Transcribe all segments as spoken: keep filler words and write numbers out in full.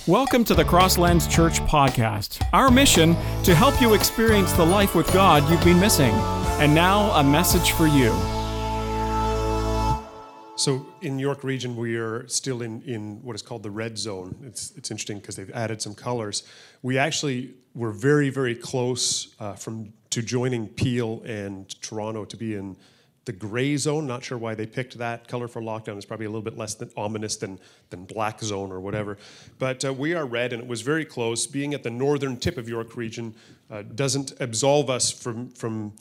Welcome to the Crosslands Church podcast. Our mission, to help you experience the life with God you've been missing. And now, a message for you. So in York Region, we are still in, in what is called the red zone. It's it's interesting because they've added some colors. We actually were very, very close uh, from to joining Peel and Toronto to be in the gray zone. Not sure why they picked that color for lockdown. It's probably a little bit less than ominous than, than black zone or whatever. But uh, we are red, and it was very close. Being at the northern tip of York Region uh, doesn't absolve us from from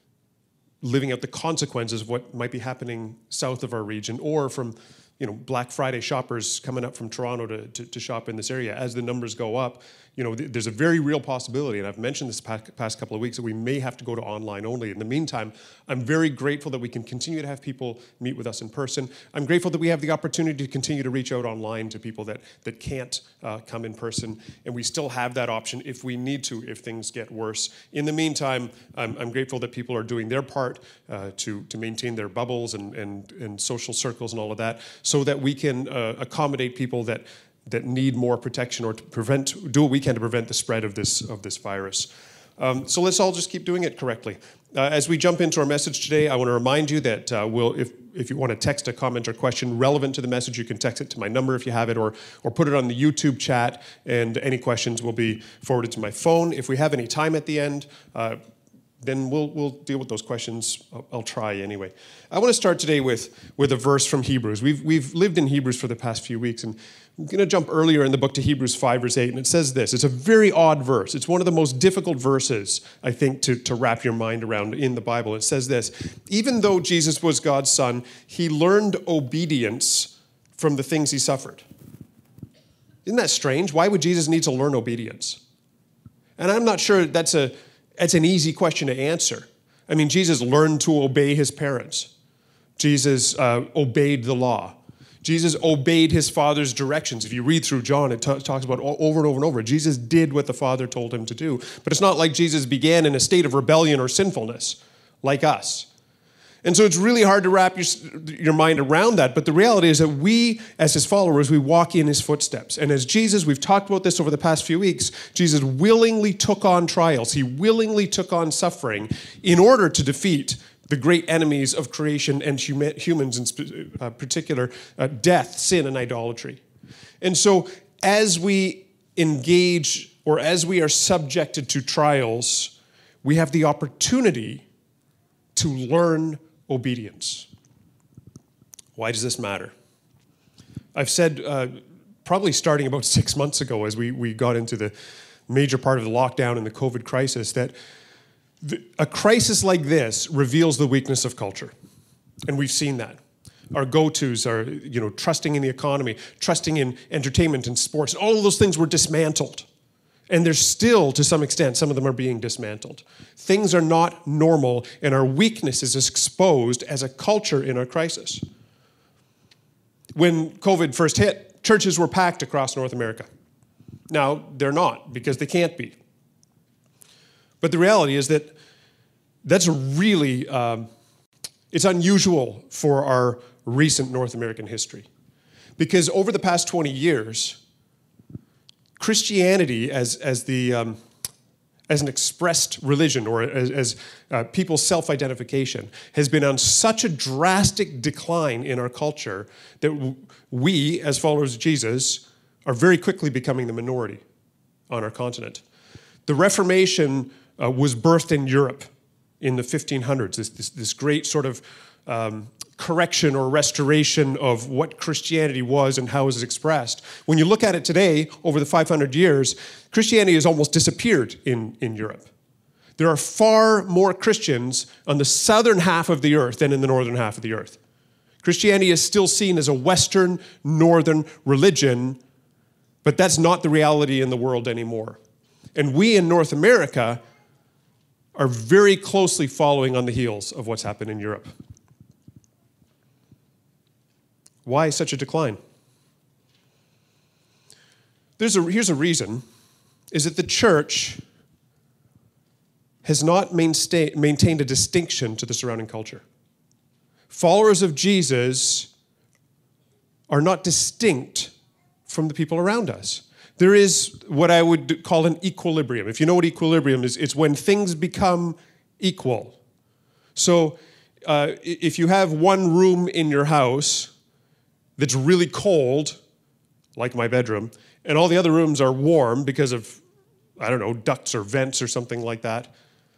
living out the consequences of what might be happening south of our region, or from, you know, Black Friday shoppers coming up from Toronto to, to, to shop in this area. As the numbers go up, you know, th- there's a very real possibility, and I've mentioned this past, past couple of weeks, that we may have to go to online only. In the meantime, I'm very grateful that we can continue to have people meet with us in person. I'm grateful that we have the opportunity to continue to reach out online to people that, that can't uh, come in person, and we still have that option if we need to, if things get worse. In the meantime, I'm, I'm grateful that people are doing their part uh, to, to maintain their bubbles and, and, and social circles and all of that, so that we can uh, accommodate people that that need more protection, or to prevent, do what we can to prevent the spread of this of this virus. Um, so let's all just keep doing it correctly. Uh, as we jump into our message today, I want to remind you that uh, we'll, if if you want to text a comment or question relevant to the message, you can text it to my number if you have it, or or put it on the YouTube chat, and any questions will be forwarded to my phone. If we have any time at the end, uh, then we'll we'll deal with those questions. I'll, I'll try anyway. I want to start today with with a verse from Hebrews. We've we've lived in Hebrews for the past few weeks, and I'm going to jump earlier in the book to Hebrews five, verse eight, and it says this. It's a very odd verse. It's one of the most difficult verses, I think, to, to wrap your mind around in the Bible. It says this: even though Jesus was God's son, he learned obedience from the things he suffered. Isn't that strange? Why would Jesus need to learn obedience? And I'm not sure that's a that's an easy question to answer. I mean, Jesus learned to obey his parents. Jesus uh, obeyed the law. Jesus obeyed his Father's directions. If you read through John, it t- talks about over and over and over. Jesus did what the Father told him to do. But it's not like Jesus began in a state of rebellion or sinfulness like us. And so it's really hard to wrap your, your mind around that. But the reality is that we, as his followers, we walk in his footsteps. And as Jesus, we've talked about this over the past few weeks, Jesus willingly took on trials. He willingly took on suffering in order to defeat the great enemies of creation and hum- humans in uh, particular, uh, death, sin, and idolatry. And so as we engage, or as we are subjected to trials, we have the opportunity to learn obedience. Why does this matter? I've said uh, probably starting about six months ago, as we, we got into the major part of the lockdown and the COVID crisis, that the, a crisis like this reveals the weakness of culture. And we've seen that. Our go-tos are, you know, trusting in the economy, trusting in entertainment and sports. All of those things were dismantled. And there's still, to some extent, some of them are being dismantled. Things are not normal, and our weakness is exposed as a culture in our crisis. When COVID first hit, churches were packed across North America. Now, they're not, because they can't be. But the reality is that that's a really, um, it's unusual for our recent North American history. Because over the past twenty years, Christianity as as the um, as an expressed religion, or as, as uh, people's self-identification, has been on such a drastic decline in our culture that w- we, as followers of Jesus, are very quickly becoming the minority on our continent. The Reformation uh, was birthed in Europe in the fifteen hundreds. This this, this great sort of um, correction or restoration of what Christianity was and how it was expressed. When you look at it today, over the five hundred years, Christianity has almost disappeared in, in Europe. There are far more Christians on the southern half of the earth than in the northern half of the earth. Christianity is still seen as a Western, northern religion, but that's not the reality in the world anymore. And we in North America are very closely following on the heels of what's happened in Europe. Why such a decline? There's a, here's a reason, is that the church has not mainsta- maintained a distinction to the surrounding culture. Followers of Jesus are not distinct from the people around us. There is what I would call an equilibrium. If you know what equilibrium is, it's when things become equal. So uh, if you have one room in your house that's really cold, like my bedroom, and all the other rooms are warm because of, I don't know, ducts or vents or something like that,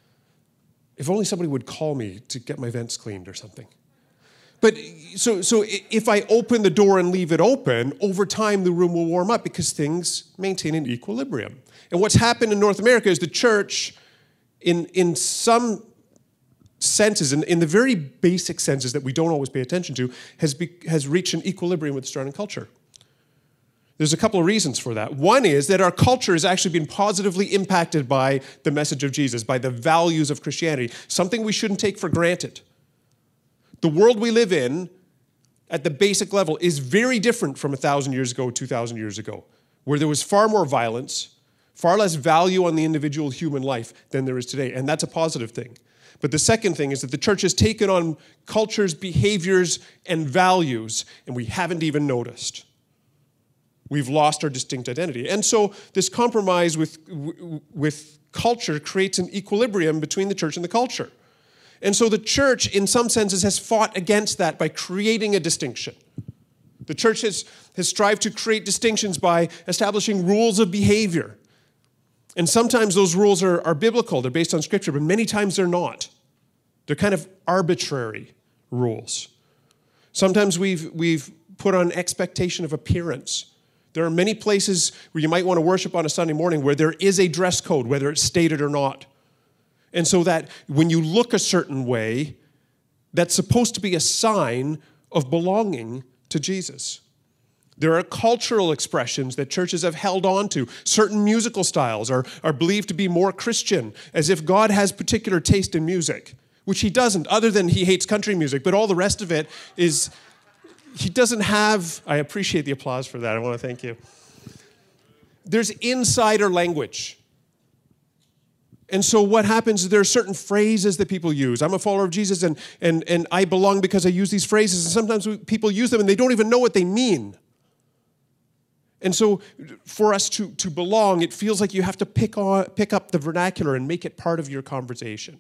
if only somebody would call me to get my vents cleaned or something. But so so if I open the door and leave it open, over time the room will warm up because things maintain an equilibrium. And what's happened in North America is the church, in, in some senses, in, in the very basic senses that we don't always pay attention to, has, be, has reached an equilibrium with the surrounding culture. There's a couple of reasons for that. One is that our culture has actually been positively impacted by the message of Jesus, by the values of Christianity, something we shouldn't take for granted. The world we live in, at the basic level, is very different from one thousand years ago, two thousand years ago, where there was far more violence, far less value on the individual human life than there is today, and that's a positive thing. But the second thing is that the church has taken on cultures, behaviors, and values, and we haven't even noticed. We've lost our distinct identity. And so this compromise with, with culture creates an equilibrium between the church and the culture. And so the church, in some senses, has fought against that by creating a distinction. The church has, has strived to create distinctions by establishing rules of behavior. And sometimes those rules are, are biblical, they're based on Scripture, but many times they're not. They're kind of arbitrary rules. Sometimes we've, we've put on expectation of appearance. There are many places where you might want to worship on a Sunday morning where there is a dress code, whether it's stated or not. And so that when you look a certain way, that's supposed to be a sign of belonging to Jesus. There are cultural expressions that churches have held on to. Certain musical styles are, are believed to be more Christian, as if God has particular taste in music, which he doesn't, other than he hates country music. But all the rest of it is, he doesn't have, I appreciate the applause for that. I want to thank you. There's insider language. And so what happens is there are certain phrases that people use. I'm a follower of Jesus, and, and, and I belong because I use these phrases. And sometimes we, people use them, and they don't even know what they mean. And so for us to, to belong, it feels like you have to pick, on, pick up the vernacular and make it part of your conversation.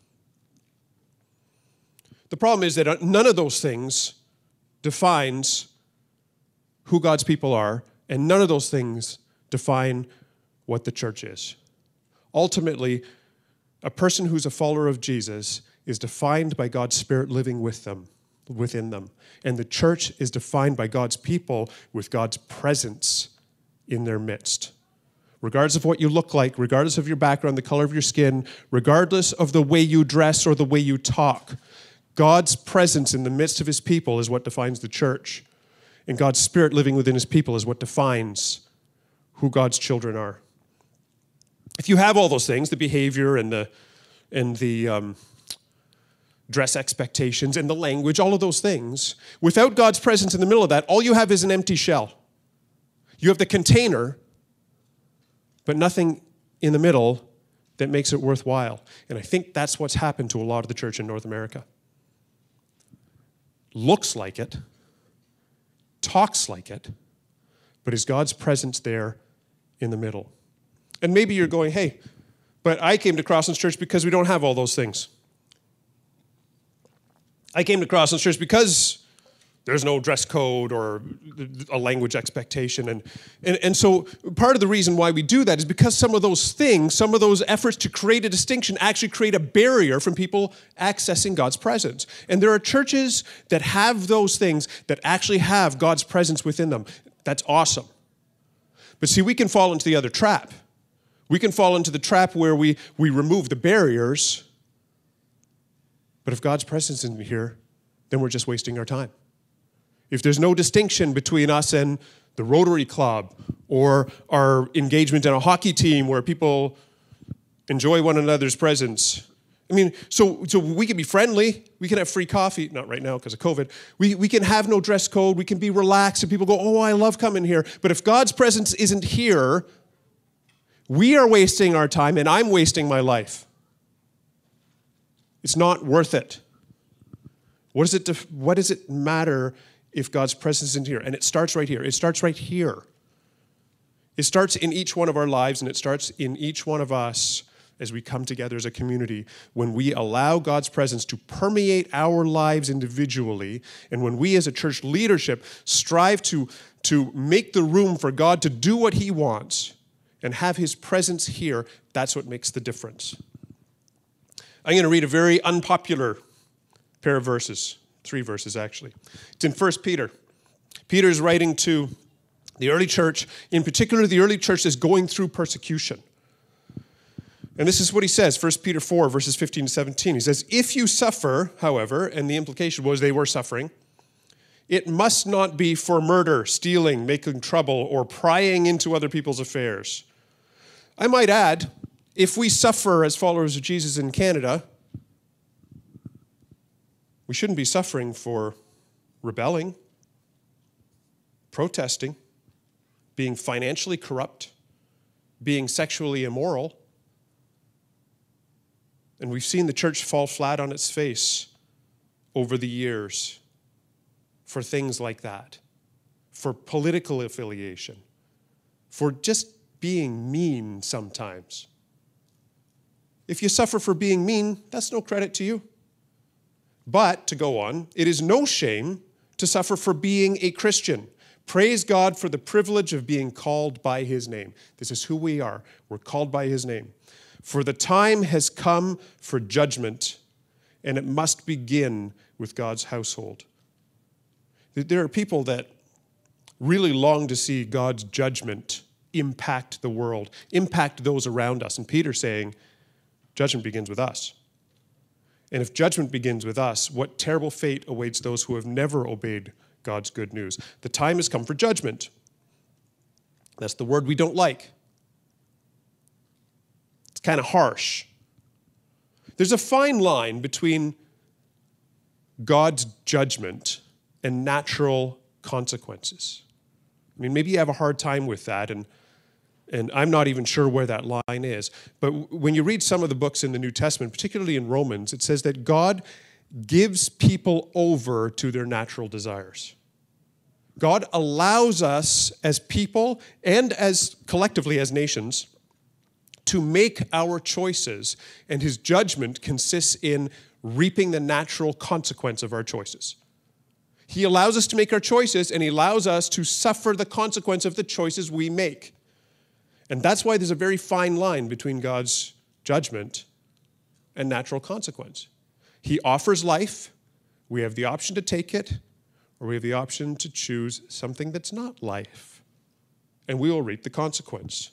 The problem is that none of those things defines who God's people are, and none of those things define what the church is. Ultimately, a person who's a follower of Jesus is defined by God's Spirit living with them, within them. And the church is defined by God's people with God's presence in their midst. Regardless of what you look like, regardless of your background, the color of your skin, regardless of the way you dress or the way you talk, God's presence in the midst of his people is what defines the church. And God's Spirit living within his people is what defines who God's children are. If you have all those things, the behavior and the and the um, dress expectations and the language, all of those things, without God's presence in the middle of that, all you have is an empty shell. You have the container, but nothing in the middle that makes it worthwhile. And I think that's what's happened to a lot of the church in North America. Looks like it, talks like it, but is God's presence there in the middle? And maybe you're going, hey, but I came to Crosslands Church because we don't have all those things. I came to Crosslands Church because there's no dress code or a language expectation. And, and, and so part of the reason why we do that is because some of those things, some of those efforts to create a distinction actually create a barrier from people accessing God's presence. And there are churches that have those things that actually have God's presence within them. That's awesome. But see, we can fall into the other trap. We can fall into the trap where we, we remove the barriers, but if God's presence isn't here, then we're just wasting our time. If there's no distinction between us and the Rotary Club or our engagement in a hockey team where people enjoy one another's presence. I mean, so, so we can be friendly. We can have free coffee. Not right now because of COVID. We, we can have no dress code. We can be relaxed and people go, oh, I love coming here. But if God's presence isn't here, we are wasting our time, and I'm wasting my life. It's not worth it. What does it, def- what does it matter if God's presence isn't here? And it starts right here. It starts right here. It starts in each one of our lives, and it starts in each one of us as we come together as a community, when we allow God's presence to permeate our lives individually, and when we as a church leadership strive to, to make the room for God to do what he wants and have his presence here, that's what makes the difference. I'm going to read a very unpopular pair of verses, three verses actually. It's in First Peter. Peter is writing to the early church, in particular the early church is going through persecution. And this is what he says, First Peter four, verses fifteen to seventeen. He says, if you suffer, however, and the implication was they were suffering, it must not be for murder, stealing, making trouble, or prying into other people's affairs. I might add, if we suffer as followers of Jesus in Canada, we shouldn't be suffering for rebelling, protesting, being financially corrupt, being sexually immoral. And we've seen the church fall flat on its face over the years for things like that, for political affiliation, for just being mean sometimes. If you suffer for being mean, that's no credit to you. But, to go on, it is no shame to suffer for being a Christian. Praise God for the privilege of being called by his name. This is who we are. We're called by his name. For the time has come for judgment, and it must begin with God's household. There are people that really long to see God's judgment impact the world, impact those around us. And Peter's saying, judgment begins with us. And if judgment begins with us, what terrible fate awaits those who have never obeyed God's good news? The time has come for judgment. That's the word we don't like. It's kind of harsh. There's a fine line between God's judgment and natural consequences. I mean, maybe you have a hard time with that, and And I'm not even sure where that line is. But when you read some of the books in the New Testament, particularly in Romans, it says that God gives people over to their natural desires. God allows us as people and as collectively as nations to make our choices, and his judgment consists in reaping the natural consequence of our choices. He allows us to make our choices, and he allows us to suffer the consequence of the choices we make. And that's why there's a very fine line between God's judgment and natural consequence. He offers life. We have the option to take it, or we have the option to choose something that's not life. And we will reap the consequence.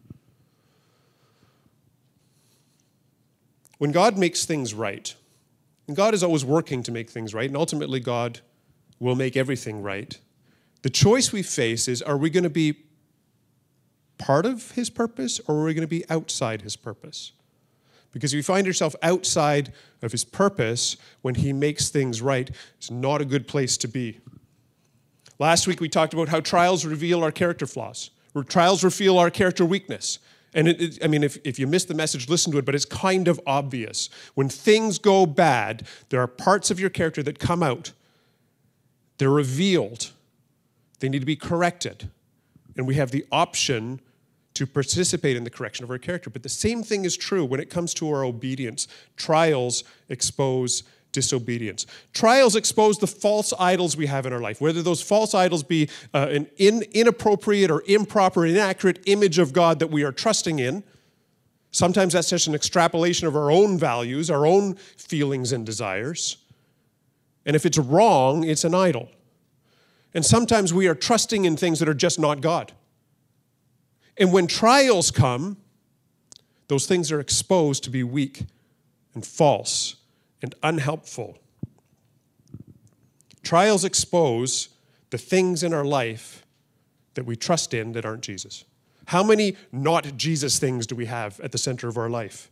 When God makes things right, and God is always working to make things right, and ultimately God will make everything right, the choice we face is, are we going to be part of his purpose, or are we going to be outside his purpose? Because if you find yourself outside of his purpose when he makes things right, it's not a good place to be. Last week we talked about how trials reveal our character flaws, or trials reveal our character weakness. And it, it, I mean, if, if you missed the message, listen to it, but it's kind of obvious. When things go bad, there are parts of your character that come out. They're revealed. They need to be corrected. And we have the option to participate in the correction of our character. But the same thing is true when it comes to our obedience. Trials expose disobedience. Trials expose the false idols we have in our life, whether those false idols be uh, an in, inappropriate or improper, inaccurate image of God that we are trusting in. Sometimes that's just an extrapolation of our own values, our own feelings and desires. And if it's wrong, it's an idol. And sometimes we are trusting in things that are just not God. And when trials come, those things are exposed to be weak and false and unhelpful. Trials expose the things in our life that we trust in that aren't Jesus. How many not Jesus things do we have at the center of our life?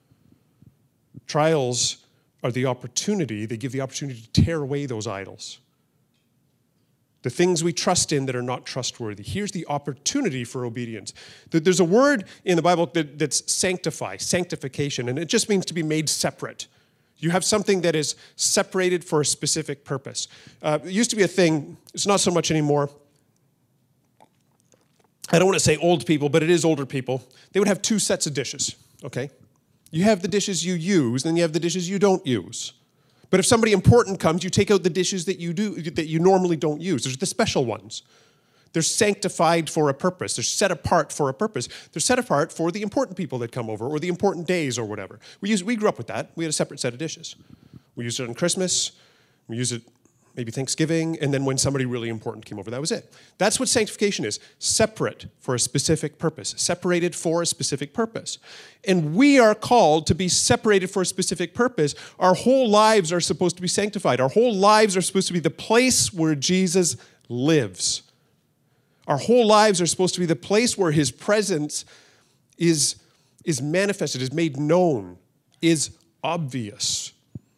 Trials are the opportunity, they give the opportunity to tear away those idols. The things we trust in that are not trustworthy. Here's the opportunity for obedience. There's a word in the Bible that, that's sanctify, sanctification, and it just means to be made separate. You have something that is separated for a specific purpose. Uh, it used to be a thing, it's not so much anymore. I don't want to say old people, but it is older people. They would have two sets of dishes, okay? You have the dishes you use, then you have the dishes you don't use. But if somebody important comes, you take out the dishes that you do that you normally don't use. There's the special ones. They're sanctified for a purpose. They're set apart for a purpose. They're set apart for the important people that come over or the important days or whatever. We use, we grew up with that. We had a separate set of dishes. We used it on Christmas. We used it maybe Thanksgiving, and then when somebody really important came over, that was it. That's what sanctification is, separate for a specific purpose, separated for a specific purpose. And we are called to be separated for a specific purpose. Our whole lives are supposed to be sanctified. Our whole lives are supposed to be the place where Jesus lives. Our whole lives are supposed to be the place where his presence is, is manifested, is made known, is obvious.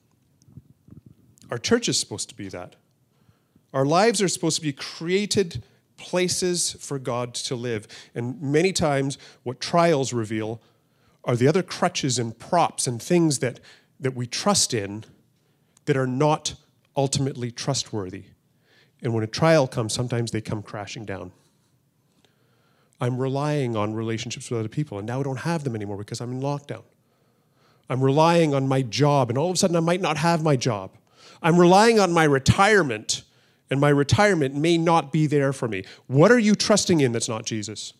Our church is supposed to be that. Our lives are supposed to be created places for God to live. And many times what trials reveal are the other crutches and props and things that, that we trust in that are not ultimately trustworthy. And when a trial comes, sometimes they come crashing down. I'm relying on relationships with other people, and now I don't have them anymore because I'm in lockdown. I'm relying on my job, and all of a sudden I might not have my job. I'm relying on my retirement, and my retirement may not be there for me. What are you trusting in that's not Jesus?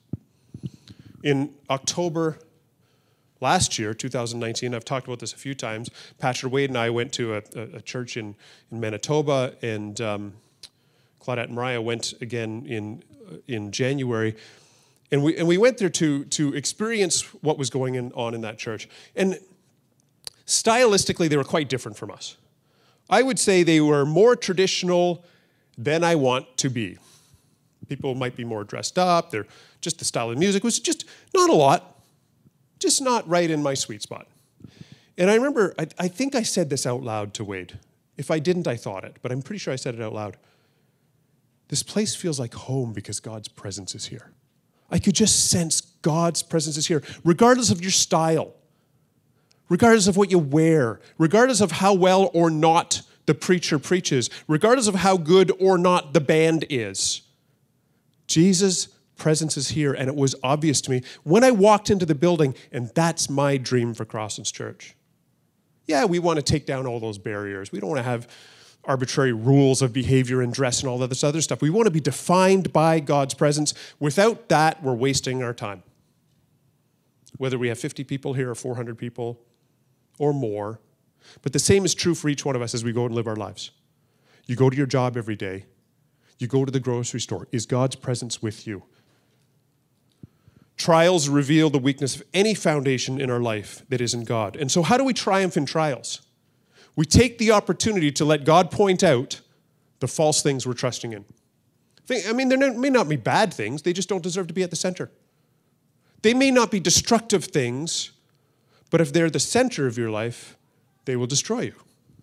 In October last year, two thousand nineteen, I've talked about this a few times, Pastor Wade and I went to a, a, a church in, in Manitoba, and um, Claudette and Mariah went again in in January. And we and we went there to, to experience what was going in, on in that church. And stylistically, they were quite different from us. I would say they were more traditional than I want to be. People might be more dressed up. They're just the style of music was just not a lot, just not right in my sweet spot. And I remember, I, I think I said this out loud to Wade. If I didn't, I thought it, but I'm pretty sure I said it out loud. This place feels like home because God's presence is here. I could just sense God's presence is here, regardless of your style. Regardless of what you wear, regardless of how well or not the preacher preaches, regardless of how good or not the band is. Jesus' presence is here, and it was obvious to me when I walked into the building, and that's my dream for Crosslands Church. Yeah, we want to take down all those barriers. We don't want to have arbitrary rules of behavior and dress and all this other stuff. We want to be defined by God's presence. Without that, we're wasting our time. Whether we have fifty people here or four hundred people, or more. But the same is true for each one of us as we go and live our lives. You go to your job every day. You go to the grocery store. Is God's presence with you? Trials reveal the weakness of any foundation in our life that isn't God. And so how do we triumph in trials? We take the opportunity to let God point out the false things we're trusting in. I mean, there may not be bad things. They just don't deserve to be at the center. They may not be destructive things, but if they're the center of your life, they will destroy you.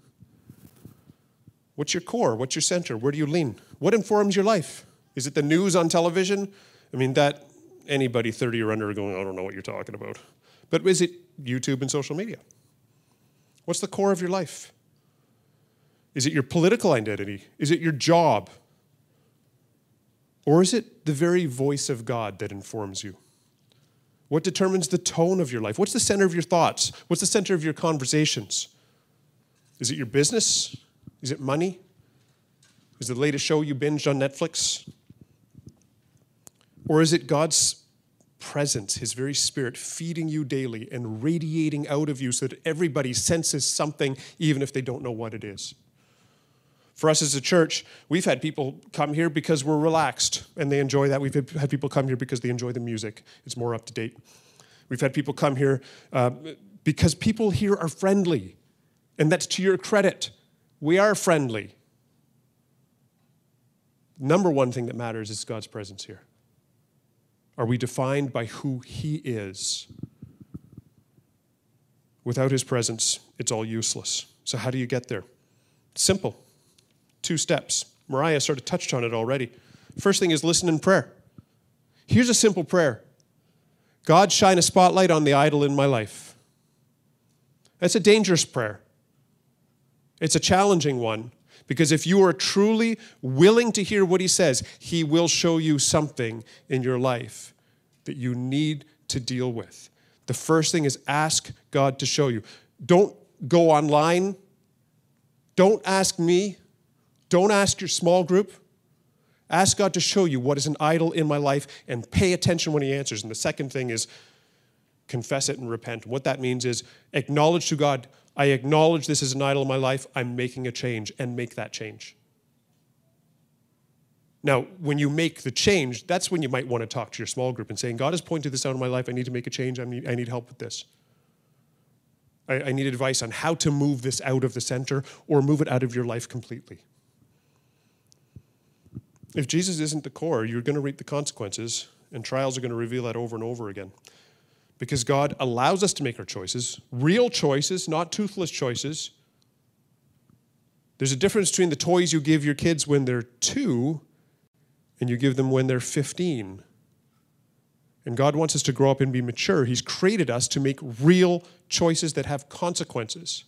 What's your core? What's your center? Where do you lean? What informs your life? Is it the news on television? I mean, that anybody thirty or under are going, I don't know what you're talking about. But is it YouTube and social media? What's the core of your life? Is it your political identity? Is it your job? Or is it the very voice of God that informs you? What determines the tone of your life? What's the center of your thoughts? What's the center of your conversations? Is it your business? Is it money? Is it the latest show you binged on Netflix? Or is it God's presence, his very spirit, feeding you daily and radiating out of you so that everybody senses something, even if they don't know what it is? For us as a church, we've had people come here because we're relaxed and they enjoy that. We've had people come here because they enjoy the music. It's more up to date. We've had people come here uh, because people here are friendly. And that's to your credit. We are friendly. Number one thing that matters is God's presence here. Are we defined by who he is? Without his presence, it's all useless. So how do you get there? It's simple. Two steps. Mariah sort of touched on it already. First thing is listen in prayer. Here's a simple prayer. God, shine a spotlight on the idol in my life. That's a dangerous prayer. It's a challenging one Because if you are truly willing to hear what he says, he will show you something in your life that you need to deal with. The first thing is ask God to show you. Don't go online. Don't ask me. Don't ask your small group. Ask God to show you what is an idol in my life and pay attention when he answers. And the second thing is confess it and repent. What that means is acknowledge to God, I acknowledge this is an idol in my life. I'm making a change, and make that change. Now, when you make the change, that's when you might want to talk to your small group and saying, God has pointed this out in my life. I need to make a change. I need, I need help with this. I, I need advice on how to move this out of the center or move it out of your life completely. If Jesus isn't the core, you're going to reap the consequences, and trials are going to reveal that over and over again. Because God allows us to make our choices, real choices, not toothless choices. There's a difference between the toys you give your kids when they're two and you give them when they're fifteen. And God wants us to grow up and be mature. He's created us to make real choices that have consequences.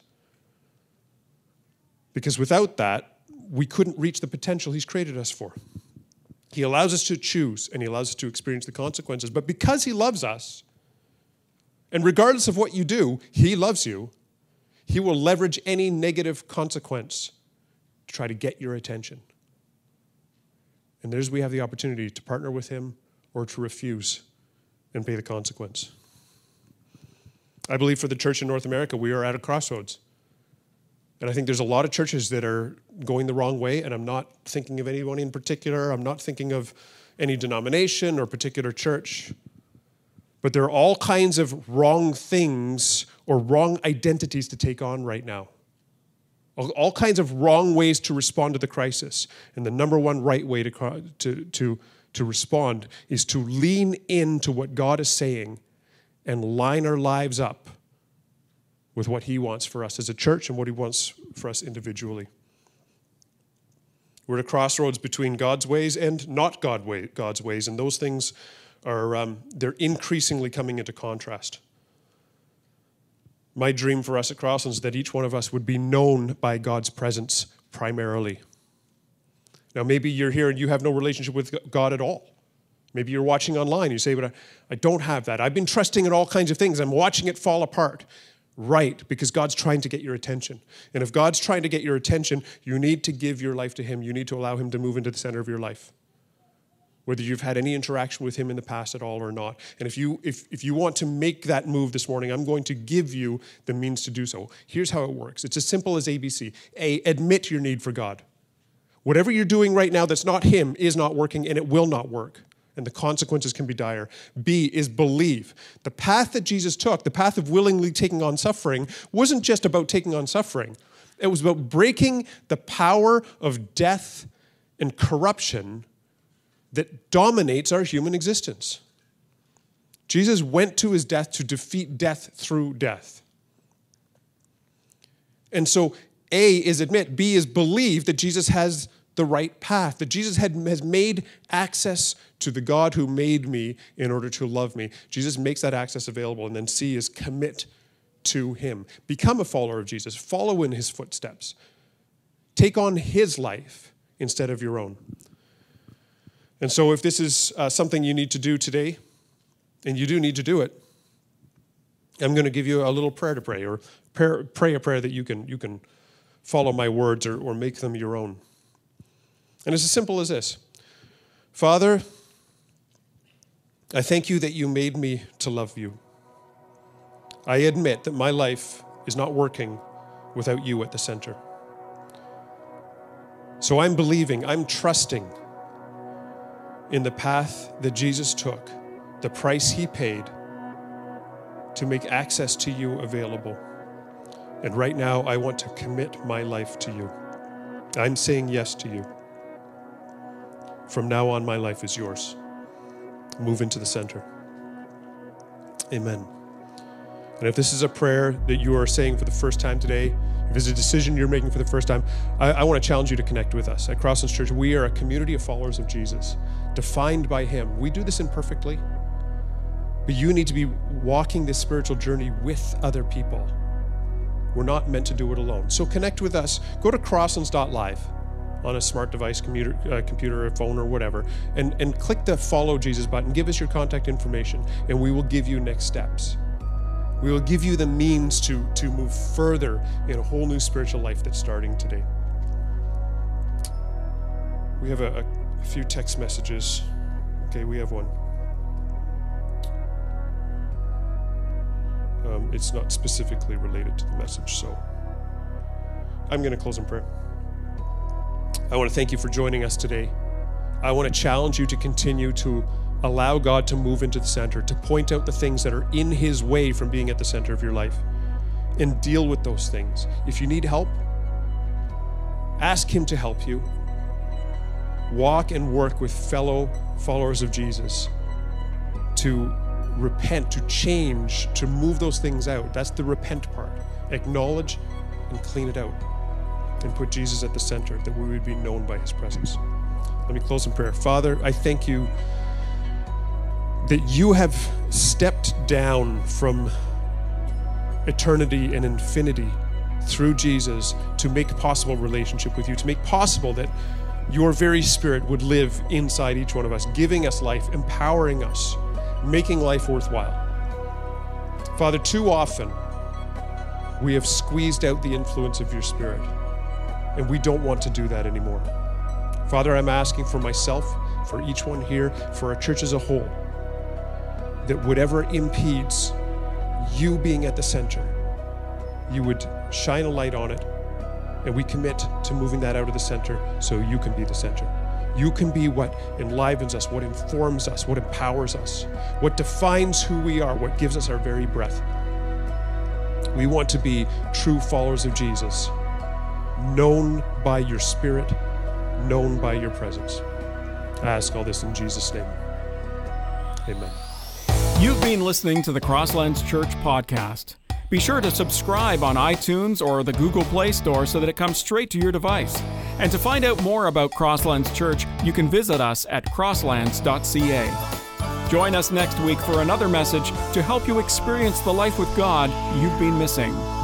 Because without that, we couldn't reach the potential he's created us for. He allows us to choose, and he allows us to experience the consequences. But because he loves us, and regardless of what you do, he loves you, he will leverage any negative consequence to try to get your attention. And there's we have the opportunity to partner with him or to refuse and pay the consequence. I believe for the church in North America, we are at a crossroads. And I think there's a lot of churches that are going the wrong way, and I'm not thinking of anyone in particular. I'm not thinking of any denomination or particular church. But there are all kinds of wrong things or wrong identities to take on right now. All kinds of wrong ways to respond to the crisis. And the number one right way to, to, to, to respond is to lean into what God is saying and line our lives up with what he wants for us as a church and what he wants for us individually. We're at a crossroads between God's ways and not God way, God's ways, and those things are um, they're increasingly coming into contrast. My dream for us at Crosslands is that each one of us would be known by God's presence primarily. Now, maybe you're here and you have no relationship with God at all. Maybe you're watching online. You say, but I, I don't have that. I've been trusting in all kinds of things. I'm watching it fall apart. Right, because God's trying to get your attention. And if God's trying to get your attention, you need to give your life to him. You need to allow him to move into the center of your life, whether you've had any interaction with him in the past at all or not. And if you if, if you want to make that move this morning, I'm going to give you the means to do so. Here's how it works. It's as simple as A B C. A, admit your need for God. Whatever you're doing right now that's not him is not working, and it will not work. And the consequences can be dire. B is believe. The path that Jesus took, the path of willingly taking on suffering, wasn't just about taking on suffering. It was about breaking the power of death and corruption that dominates our human existence. Jesus went to his death to defeat death through death. And so A is admit, B is believe that Jesus has the right path, that Jesus had, has made access to the God who made me in order to love me. Jesus makes that access available. And then C is commit to him. Become a follower of Jesus. Follow in his footsteps. Take on his life instead of your own. And so if this is uh, something you need to do today, and you do need to do it, I'm going to give you a little prayer to pray, or prayer, pray a prayer that you can, you can follow my words or, or make them your own. And it's as simple as this. Father, I thank you that you made me to love you. I admit that my life is not working without you at the center. So I'm believing, I'm trusting in the path that Jesus took, the price he paid to make access to you available. And right now, I want to commit my life to you. I'm saying yes to you. From now on, my life is yours. Move into the center. Amen. And if this is a prayer that you are saying for the first time today, if it's a decision you're making for the first time, I, I want to challenge you to connect with us. At Crosslands Church, we are a community of followers of Jesus, defined by him. We do this imperfectly, but you need to be walking this spiritual journey with other people. We're not meant to do it alone. So connect with us. Go to crosslands dot live on a smart device, computer, uh, computer, or phone, or whatever, and, and click the Follow Jesus button. Give us your contact information, and we will give you next steps. We will give you the means to, to move further in a whole new spiritual life that's starting today. We have a, a few text messages. Okay, we have one. Um, it's not specifically related to the message, so I'm going to close in prayer. I want to thank you for joining us today. I want to challenge you to continue to allow God to move into the center, to point out the things that are in His way from being at the center of your life, and deal with those things. If you need help, ask Him to help you. Walk and work with fellow followers of Jesus to repent, to change, to move those things out. That's the repent part. Acknowledge and clean it out, and put Jesus at the center, that we would be known by His presence. Let me close in prayer. Father, I thank you that you have stepped down from eternity and infinity through Jesus to make possible relationship with you, to make possible that your very Spirit would live inside each one of us, giving us life, empowering us, making life worthwhile. Father, too often we have squeezed out the influence of your Spirit, and we don't want to do that anymore. Father, I'm asking for myself, for each one here, for our church as a whole, that whatever impedes you being at the center, you would shine a light on it, and we commit to moving that out of the center so you can be the center. You can be what enlivens us, what informs us, what empowers us, what defines who we are, what gives us our very breath. We want to be true followers of Jesus, known by your Spirit, known by your presence. I ask all this in Jesus' name. Amen. You've been listening to the Crosslands Church podcast. Be sure to subscribe on iTunes or the Google Play Store so that it comes straight to your device. And to find out more about Crosslands Church, you can visit us at crosslands dot c a. Join us next week for another message to help you experience the life with God you've been missing.